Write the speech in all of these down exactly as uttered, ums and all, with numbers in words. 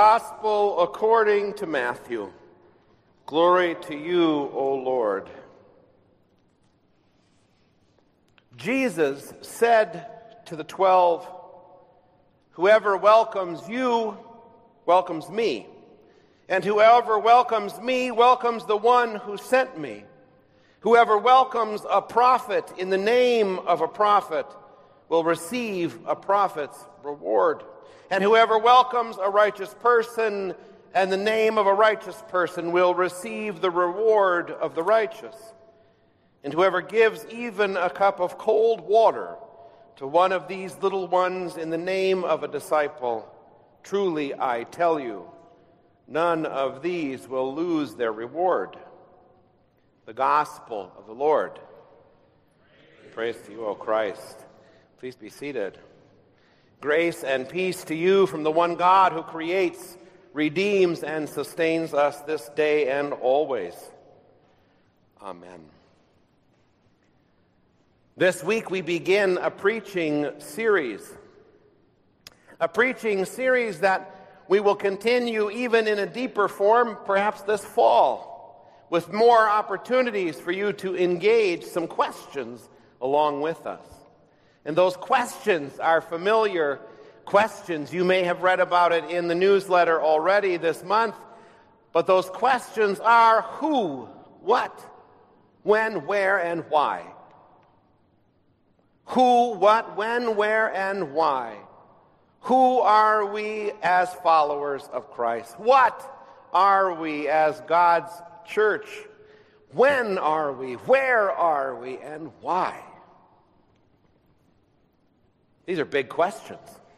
Gospel according to Matthew. Glory to you, O Lord. Jesus said to the twelve, "Whoever welcomes you welcomes me, and whoever welcomes me welcomes the one who sent me. Whoever welcomes a prophet in the name of a prophet will receive a prophet's reward. And whoever welcomes a righteous person in the name of a righteous person will receive the reward of the righteous. And whoever gives even a cup of cold water to one of these little ones in the name of a disciple, truly I tell you, none of these will lose their reward." The Gospel of the Lord. Praise to you, O Christ. Please be seated. Grace and peace to you from the one God who creates, redeems, and sustains us this day and always. Amen. This week we begin a preaching series. A preaching series that we will continue even in a deeper form, perhaps this fall, with more opportunities for you to engage some questions along with us. And those questions are familiar questions. You may have read about it in the newsletter already this month, but those questions are who, what, when, where, and why. Who, what, when, where, and why. Who are we as followers of Christ? What are we as God's church? When are we? Where are we? And why? These are big questions.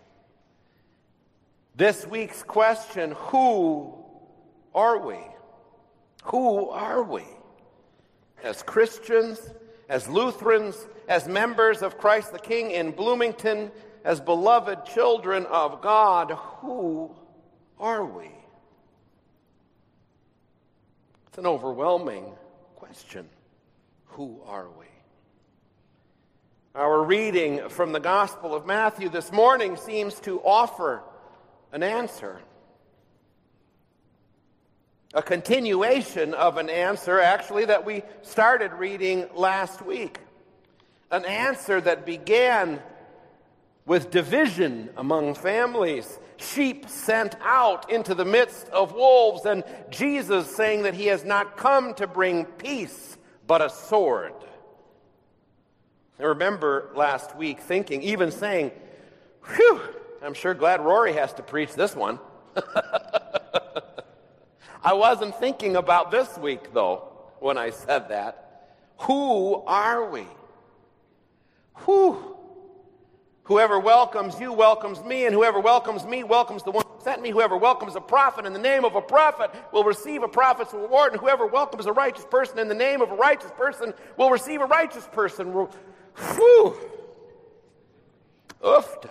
This week's question, who are we? Who are we? As Christians, as Lutherans, as members of Christ the King in Bloomington, as beloved children of God, who are we? It's an overwhelming question. Who are we? Our reading from the Gospel of Matthew this morning seems to offer an answer. A continuation of an answer, actually, that we started reading last week. An answer that began with division among families, sheep sent out into the midst of wolves, and Jesus saying that he has not come to bring peace, but a sword. I remember last week thinking, even saying, whew, I'm sure glad Rory has to preach this one. I wasn't thinking about this week, though, when I said that. Who are we? Whew. Whoever welcomes you welcomes me, and whoever welcomes me welcomes the one who sent me. Whoever welcomes a prophet in the name of a prophet will receive a prophet's reward, and whoever welcomes a righteous person in the name of a righteous person will receive a righteous person. Whew. Oofta.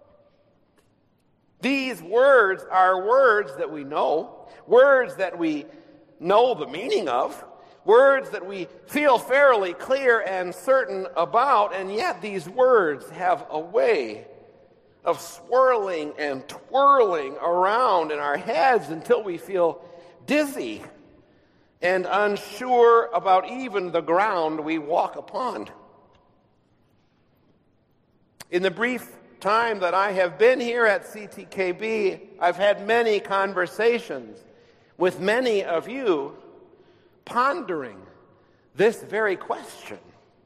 These words are words that we know, words that we know the meaning of, words that we feel fairly clear and certain about, and yet these words have a way of swirling and twirling around in our heads until we feel dizzy and unsure about even the ground we walk upon. In the brief time that I have been here at C T K B, I've had many conversations with many of you pondering this very question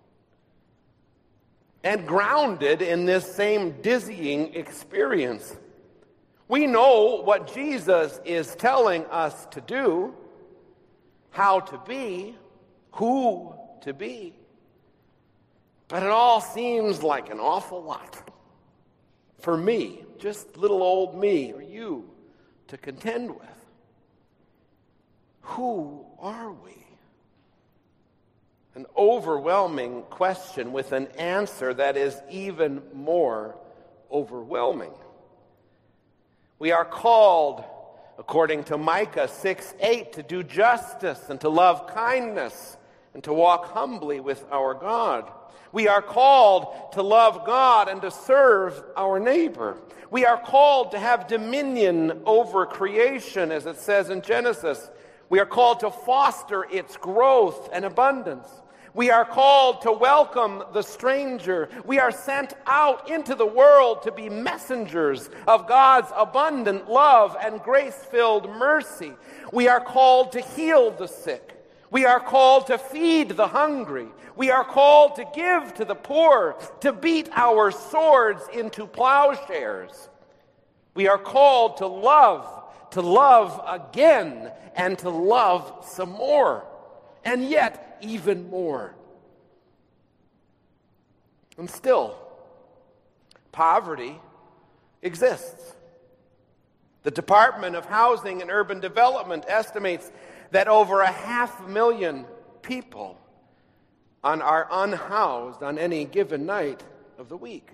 and grounded in this same dizzying experience. We know what Jesus is telling us to do, how to be, who to be. But it all seems like an awful lot for me, just little old me or you, to contend with. Who are we? An overwhelming question with an answer that is even more overwhelming. We are called, according to Micah six eight, to do justice and to love kindness and to walk humbly with our God. We are called to love God and to serve our neighbor. We are called to have dominion over creation, as it says in Genesis. We are called to foster its growth and abundance. We are called to welcome the stranger. We are sent out into the world to be messengers of God's abundant love and grace-filled mercy. We are called to heal the sick. We are called to feed the hungry. We are called to give to the poor, to beat our swords into plowshares. We are called to love, to love again, and to love some more, and yet even more. And still, poverty exists. The Department of Housing and Urban Development estimates that over a half million people are unhoused on any given night of the week.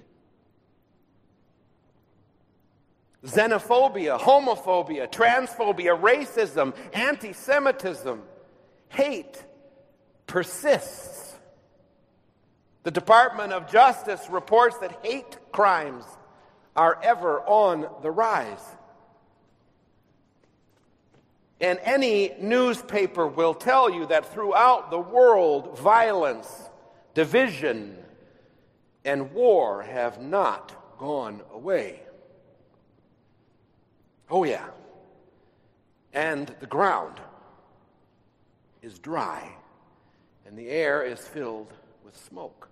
Xenophobia, homophobia, transphobia, racism, anti-Semitism, hate persists. The Department of Justice reports that hate crimes are ever on the rise. And any newspaper will tell you that throughout the world, violence, division, and war have not gone away. Oh yeah. And the ground is dry, and the air is filled with smoke.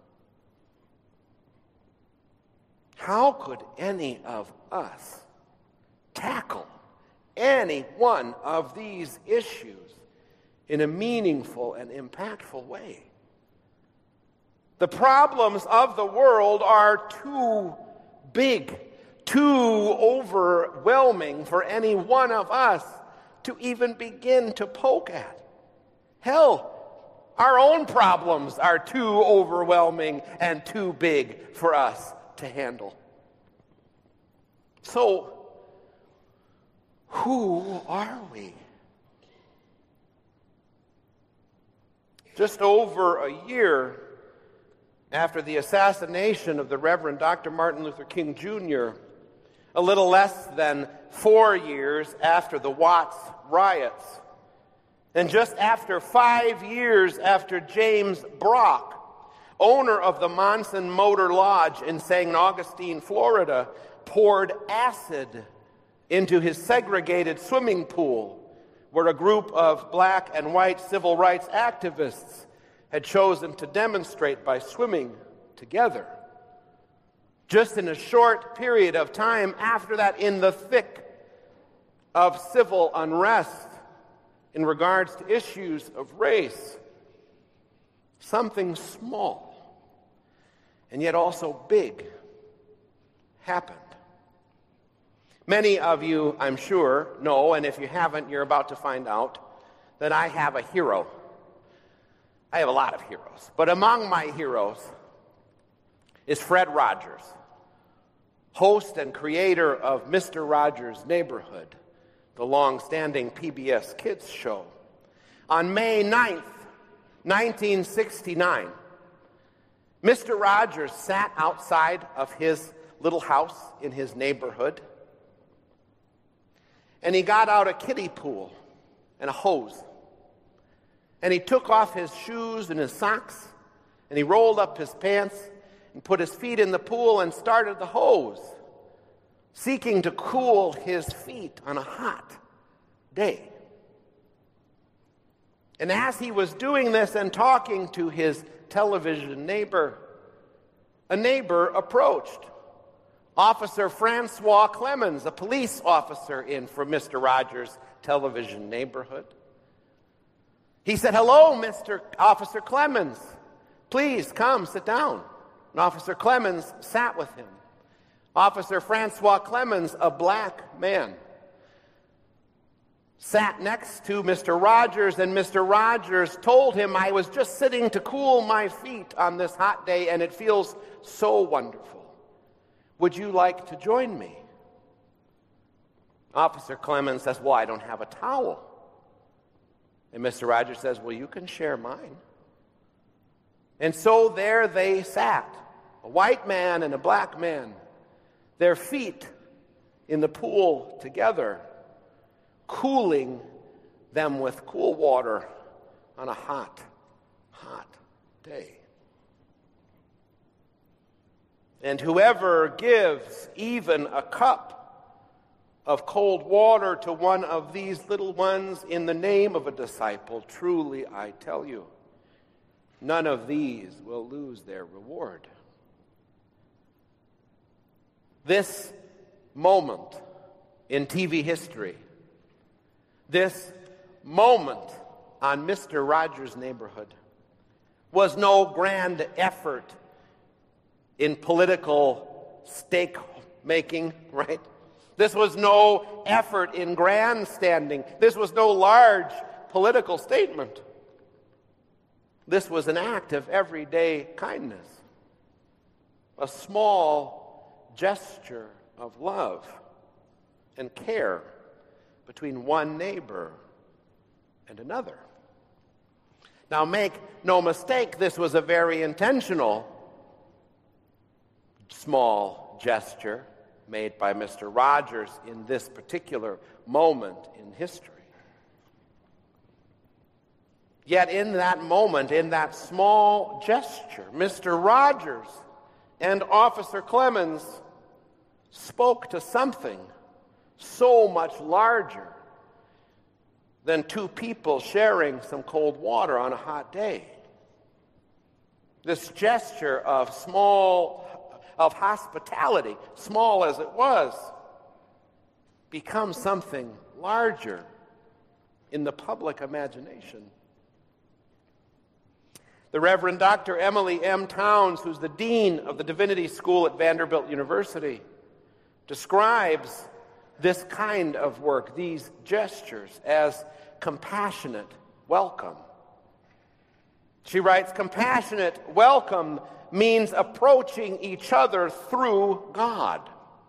How could any of us tackle any one of these issues in a meaningful and impactful way? The problems of the world are too big, too overwhelming for any one of us to even begin to poke at. Hell, our own problems are too overwhelming and too big for us to handle. So, who are we? Just over a year after the assassination of the Reverend Doctor Martin Luther King Junior, a little less than four years after the Watts riots, and just after five years after James Brock, owner of the Monson Motor Lodge in Saint Augustine, Florida, poured acid into his segregated swimming pool, where a group of black and white civil rights activists had chosen to demonstrate by swimming together. Just in a short period of time after that, in the thick of civil unrest in regards to issues of race, something small and yet also big happened. Many of you, I'm sure, know, and if you haven't, you're about to find out, that I have a hero. I have a lot of heroes, but among my heroes is Fred Rogers, host and creator of Mister Rogers' Neighborhood, the long-standing P B S Kids show. On May ninth, nineteen sixty-nine, Mister Rogers sat outside of his little house in his neighborhood, and he got out a kiddie pool and a hose, and he took off his shoes and his socks, and he rolled up his pants and put his feet in the pool and started the hose, seeking to cool his feet on a hot day. And as he was doing this and talking to his television neighbor, a neighbor approached. Officer Francois Clemens, a police officer in for Mister Rogers' television neighborhood. He said, "Hello, Mister Officer Clemens. Please come, sit down." And Officer Clemens sat with him. Officer Francois Clemens, a black man, sat next to Mister Rogers, and Mister Rogers told him, "I was just sitting to cool my feet on this hot day, and it feels so wonderful. Would you like to join me?" Officer Clemens says, "Well, I don't have a towel." And Mister Rogers says, "Well, you can share mine." And so there they sat, a white man and a black man, their feet in the pool together, cooling them with cool water on a hot, hot day. And whoever gives even a cup of cold water to one of these little ones in the name of a disciple, truly I tell you, none of these will lose their reward. This moment in T V history, this moment on Mister Rogers' Neighborhood, was no grand effort in political stake-making, right? This was no effort in grandstanding. This was no large political statement. This was an act of everyday kindness, a small gesture of love and care between one neighbor and another. Now, make no mistake, this was a very intentional small gesture made by Mister Rogers in this particular moment in history. Yet in that moment, in that small gesture, Mister Rogers and Officer Clemens spoke to something so much larger than two people sharing some cold water on a hot day. This gesture of small, of hospitality, small as it was, becomes something larger in the public imagination. The Reverend Doctor Emily M. Towns, who's the Dean of the Divinity School at Vanderbilt University, describes this kind of work, these gestures, as compassionate welcome. She writes, compassionate welcome means approaching each other through God.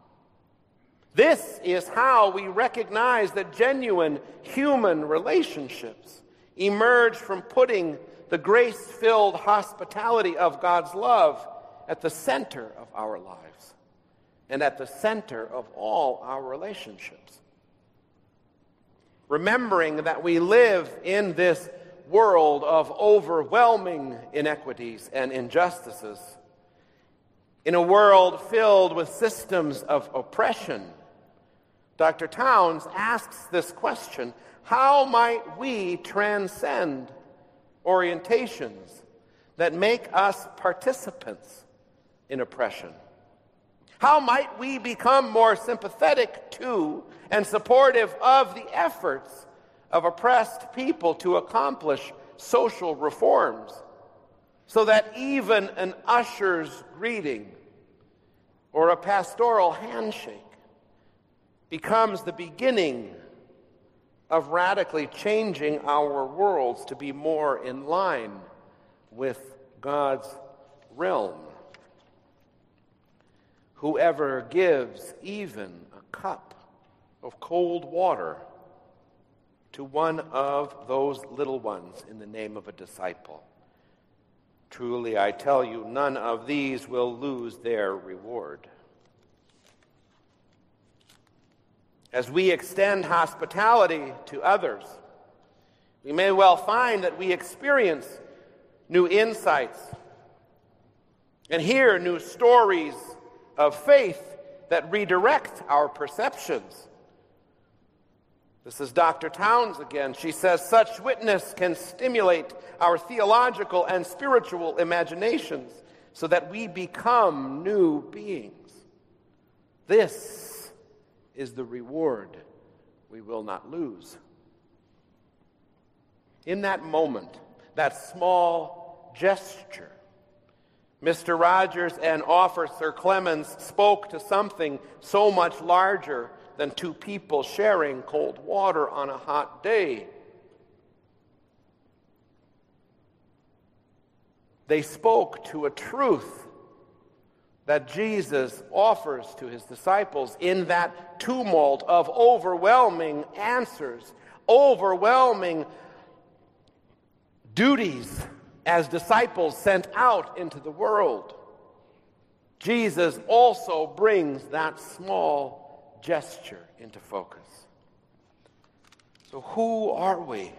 This is how we recognize that genuine human relationships emerge from putting the grace-filled hospitality of God's love at the center of our lives and at the center of all our relationships. Remembering that we live in this world of overwhelming inequities and injustices, in a world filled with systems of oppression, Doctor Towns asks this question: how might we transcend orientations that make us participants in oppression? How might we become more sympathetic to and supportive of the efforts of oppressed people to accomplish social reforms, so that even an usher's greeting or a pastoral handshake becomes the beginning of radically changing our worlds to be more in line with God's realm? Whoever gives even a cup of cold water to one of those little ones in the name of a disciple, truly I tell you, none of these will lose their reward. As we extend hospitality to others, we may well find that we experience new insights and hear new stories of faith that redirect our perceptions. This is Doctor Towns again. She says, such witness can stimulate our theological and spiritual imaginations so that we become new beings. This is the reward we will not lose. In that moment, that small gesture, Mister Rogers and Officer Clemens spoke to something so much larger than two people sharing cold water on a hot day. They spoke to a truth that Jesus offers to his disciples in that tumult of overwhelming answers, overwhelming duties as disciples sent out into the world, Jesus also brings that small gesture into focus. So who are we?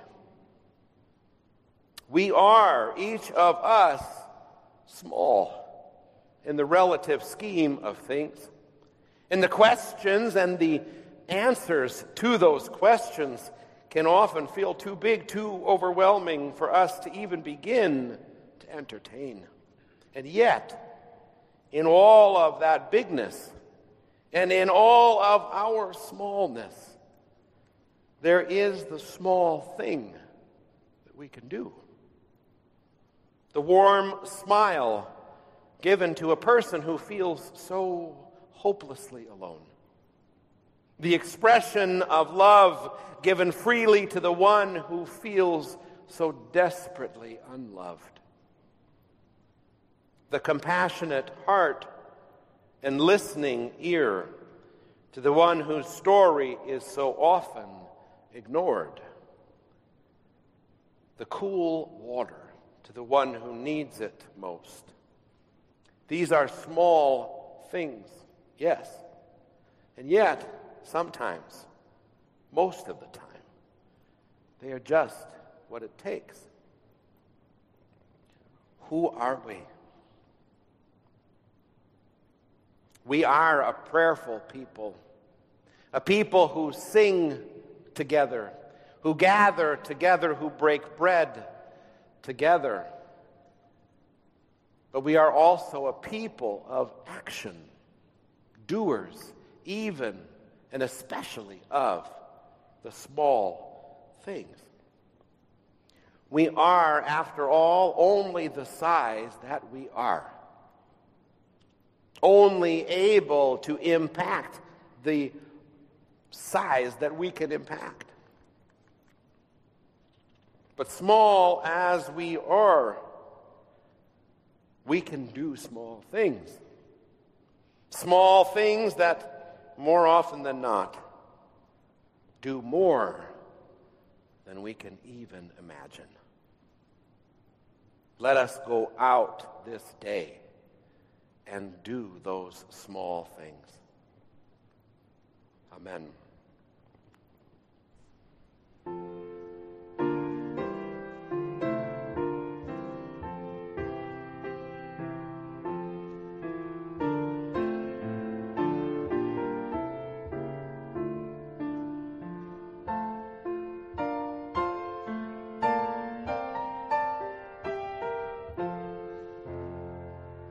We are, each of us, small in the relative scheme of things. And the questions and the answers to those questions can often feel too big, too overwhelming for us to even begin to entertain. And yet, in all of that bigness and in all of our smallness, there is the small thing that we can do. The warm smile given to a person who feels so hopelessly alone. The expression of love given freely to the one who feels so desperately unloved. The compassionate heart and listening ear to the one whose story is so often ignored. The cool water to the one who needs it most. These are small things, yes. And yet, sometimes, most of the time, they are just what it takes. Who are we? We are a prayerful people, a people who sing together, who gather together, who break bread together. But we are also a people of action, doers, even and especially of the small things. We are, after all, only the size that we are. Only able to impact the size that we can impact. But small as we are, we can do small things. Small things that, more often than not, do more than we can even imagine. Let us go out this day and do those small things. Amen.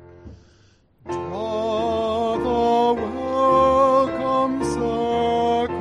Draw the welcome circle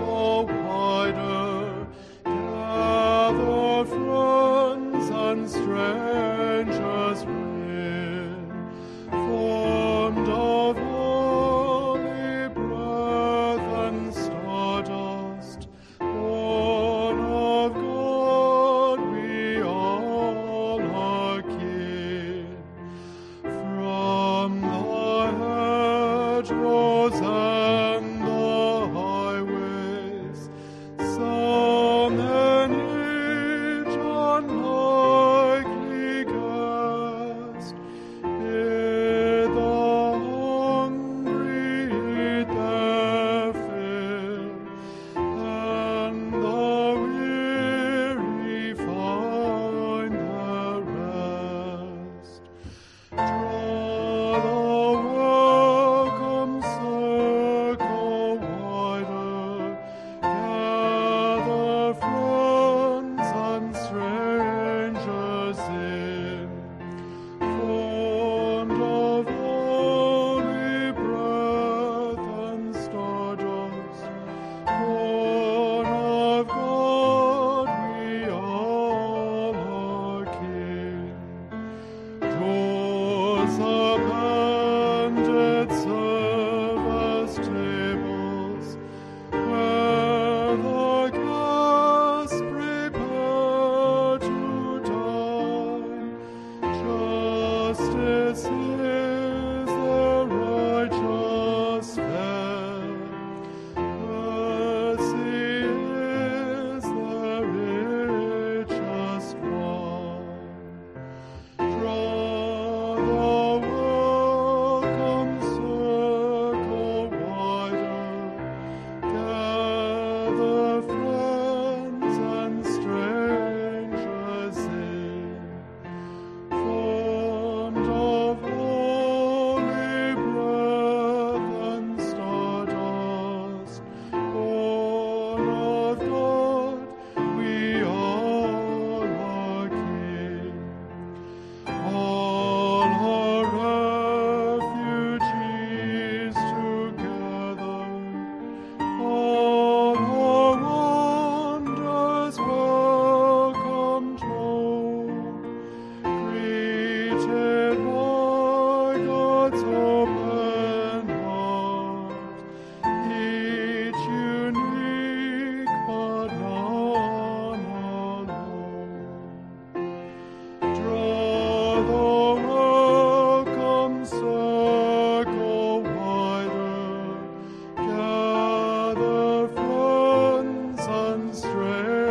strength.